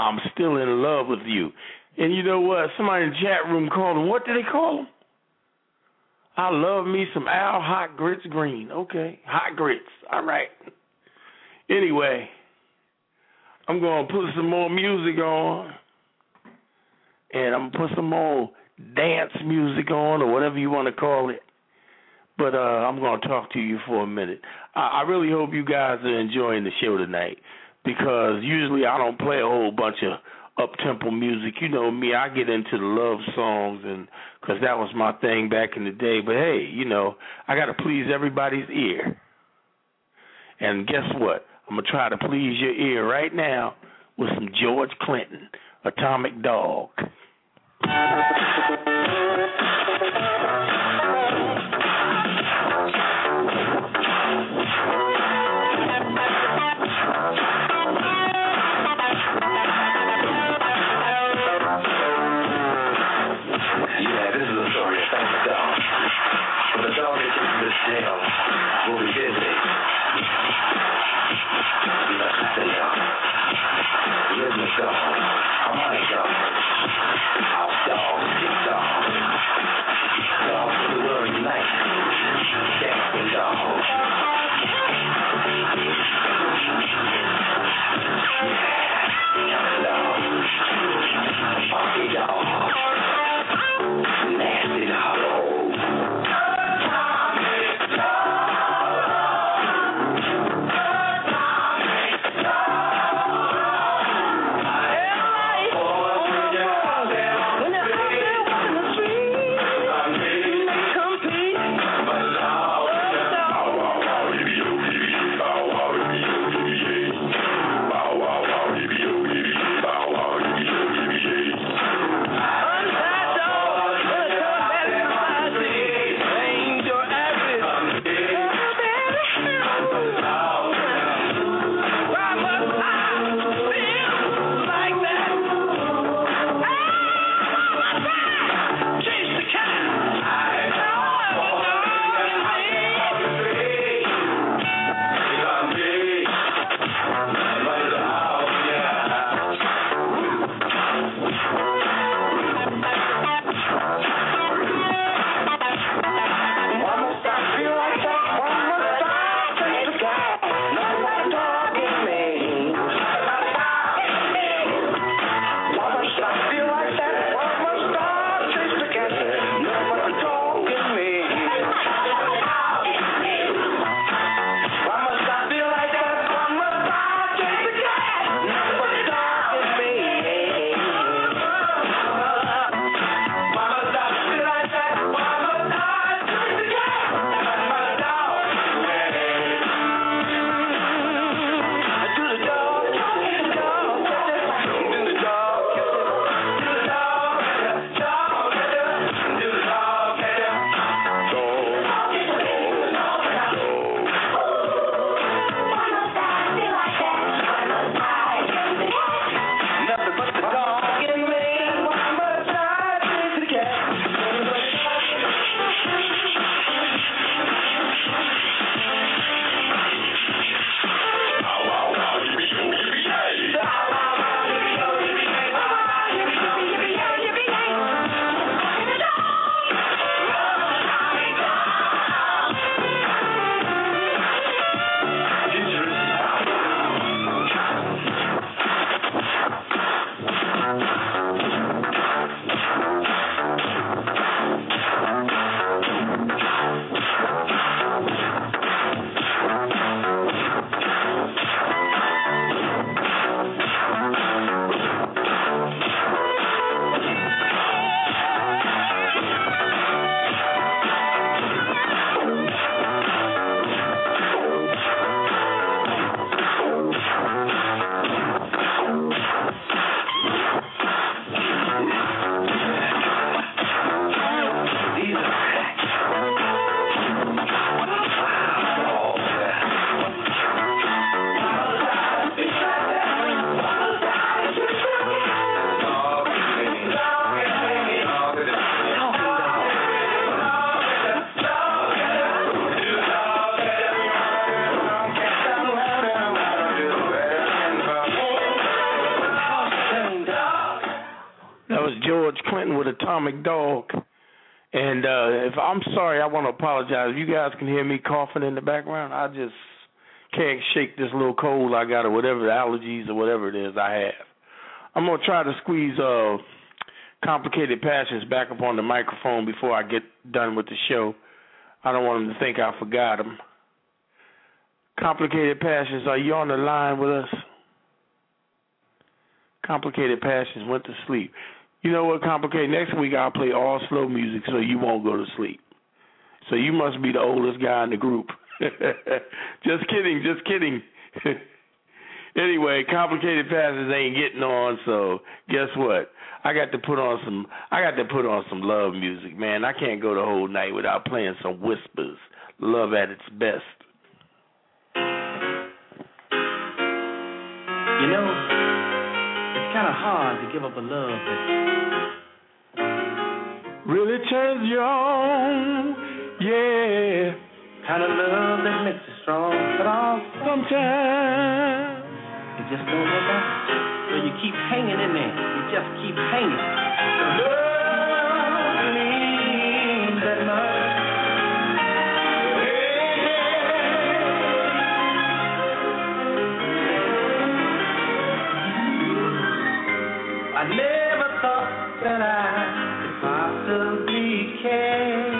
I'm still in love with you. And you know what? Somebody in the chat room called him. What did they call him? I love me some Al Hot Grits Green. Okay, Hot Grits. All right. Anyway, I'm going to put some more music on. And I'm going to put some more dance music on or whatever you want to call it. But uh, I'm going to talk to you for a minute. I, I really hope you guys are enjoying the show tonight because usually I don't play a whole bunch of up-tempo music. You know me, I get into the love songs and because that was my thing back in the day. But, hey, you know, I got to please everybody's ear. And guess what? I'm going to try to please your ear right now with some George Clinton, Atomic Dog. We'll be busy. You must stay on. Rhythmic dog, harmonic dog, house dog, kick dog, dog for the world unite, dancing dog. Yeah, dog, funky dog, nasty dog. That was George Clinton with Atomic Dog. And uh, if I'm sorry, I want to apologize. If you guys can hear me coughing in the background, I just can't shake this little cold I got or whatever, the allergies or whatever it is I have. I'm going to try to squeeze uh, Complicated Passions back up on the microphone before I get done with the show. I don't want them to think I forgot them. Complicated Passions, are you on the line with us? Complicated Passions went to sleep. You know what, Complicated? Next week I'll play all slow music so you won't go to sleep. So you must be the oldest guy in the group. Just kidding, just kidding. Anyway, Complicated Passions ain't getting on, so guess what? I got to put on some I got to put on some love music, man. I can't go the whole night without playing some Whispers. Love at its best. You know, it's kind of hard to give up a love that really turns you on, yeah. Kind of love that makes you strong, but all sometimes it just don't work out. So you keep hanging in there. You just keep hanging. Love means that much. I never thought that I could possibly care.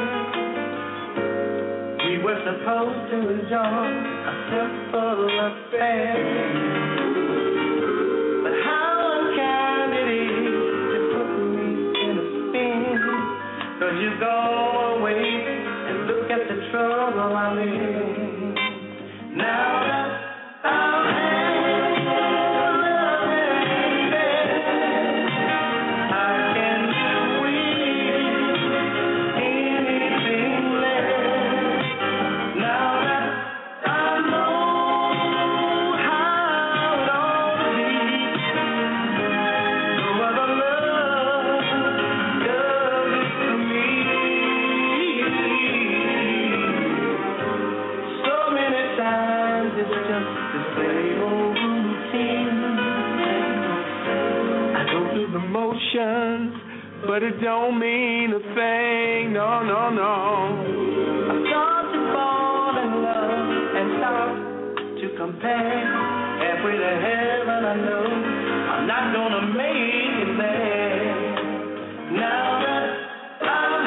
We were supposed to enjoy a simple affair. But how unkind it is to put me in a spin. 'Cause you go away and look at the trouble I'm in. Now that I'm but it don't mean a thing, no, no, no. I start to fall in love and start to compare. Halfway to heaven, I know I'm not gonna make it there. Now that I'm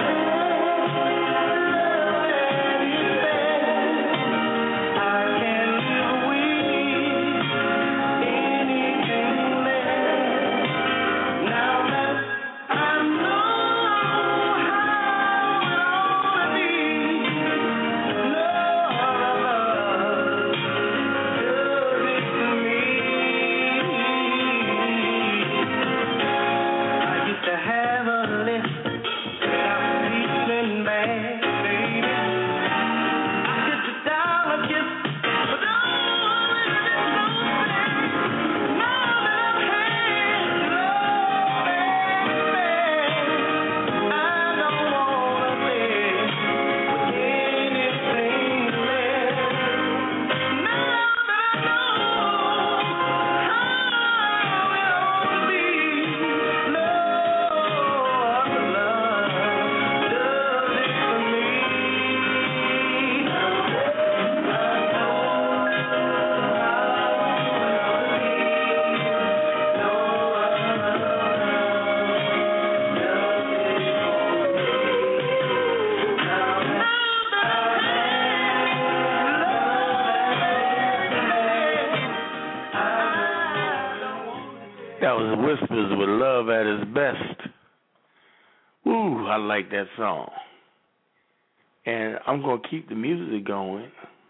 Whispers with Love at Its Best. Ooh, I like that song. And I'm going to keep the music going.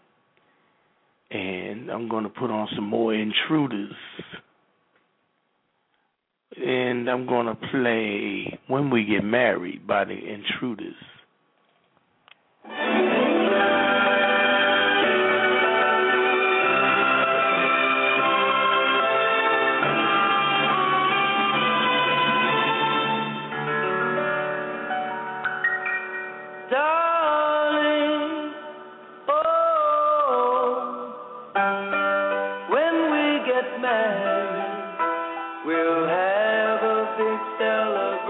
And I'm going to put on some more Intruders. And I'm going to play When We Get Married by the Intruders. We'll have a big celebration.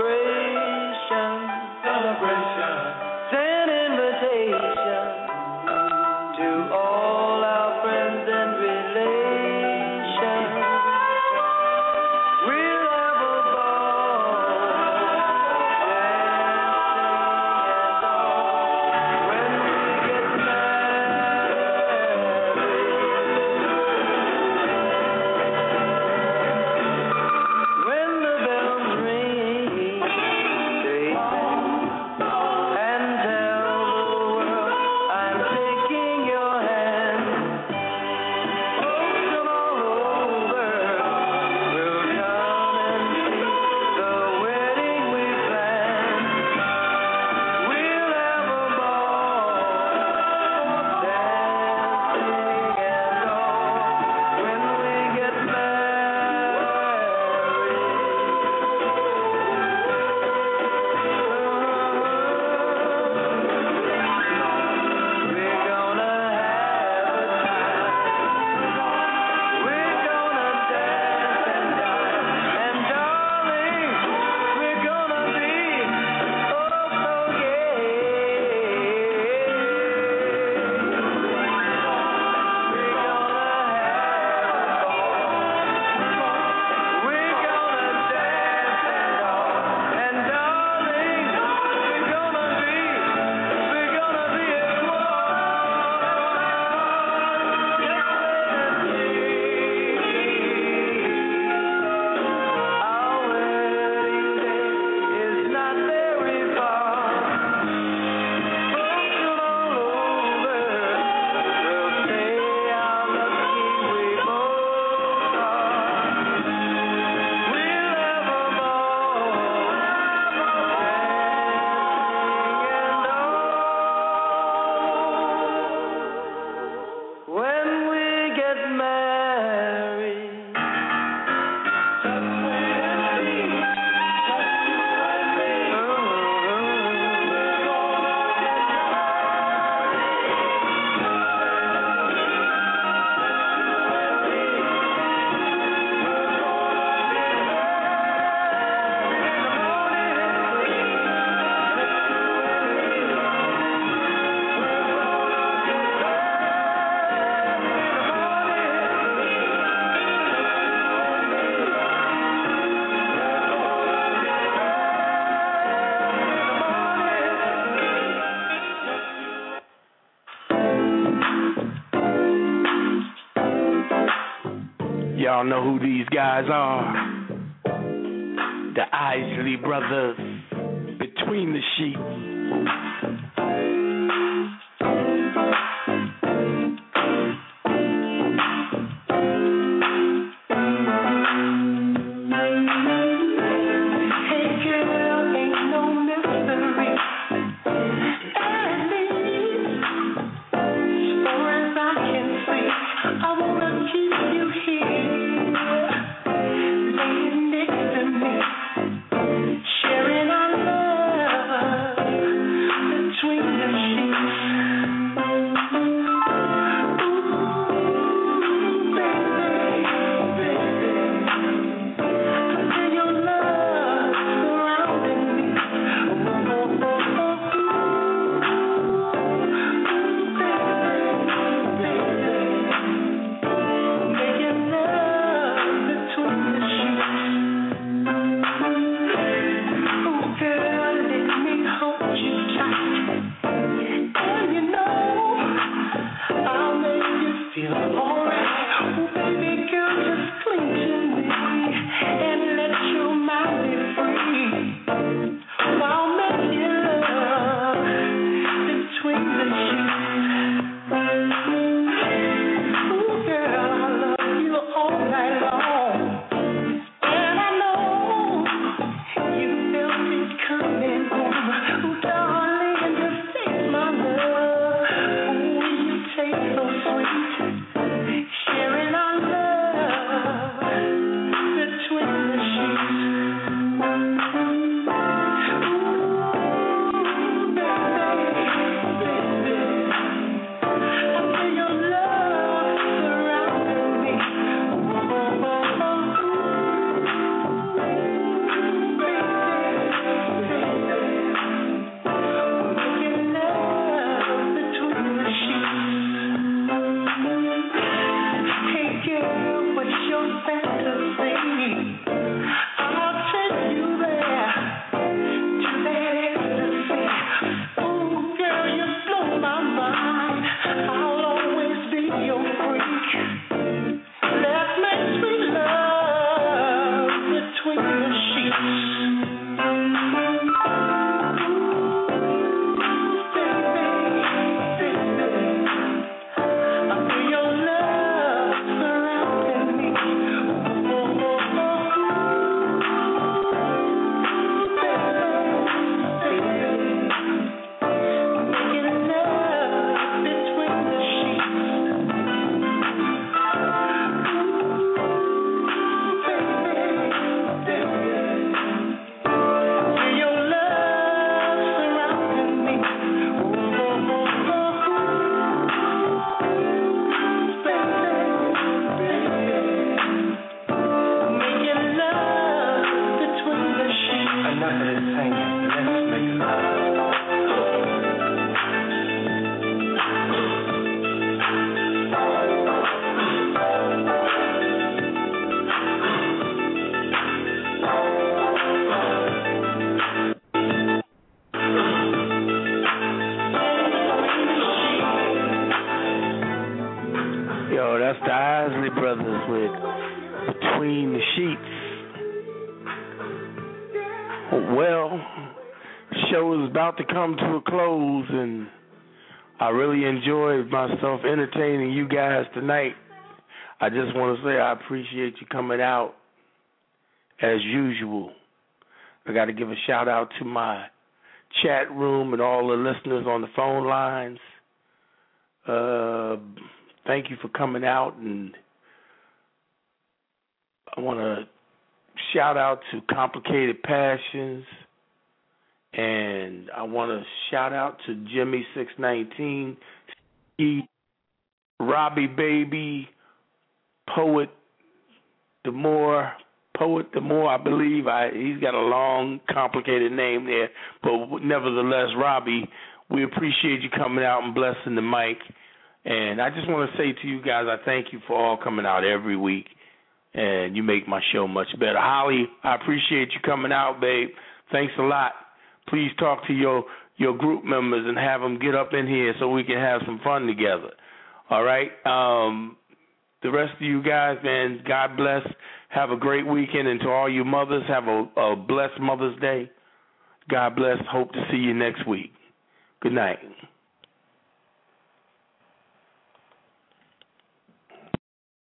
Y'all know who these guys are. The Isley Brothers, Between the Sheets. To come to a close, and I really enjoyed myself entertaining you guys tonight. I just want to say I appreciate you coming out as usual. I got to give a shout out to my chat room and all the listeners on the phone lines. Uh, thank you for coming out, and I want to shout out to Complicated Passions. And I want to shout out to Jimmy six nineteen, Robbie Baby, Poet Demore, Poet Demore, I believe. I, he's got a long, complicated name there. But nevertheless, Robbie, we appreciate you coming out and blessing the mic. And I just want to say to you guys, I thank you for all coming out every week. And you make my show much better. Holly, I appreciate you coming out, babe. Thanks a lot. Please talk to your, your group members and have them get up in here so we can have some fun together. All right? Um, the rest of you guys, man, God bless. Have a great weekend. And to all you mothers, have a, a blessed Mother's Day. God bless. Hope to see you next week. Good night.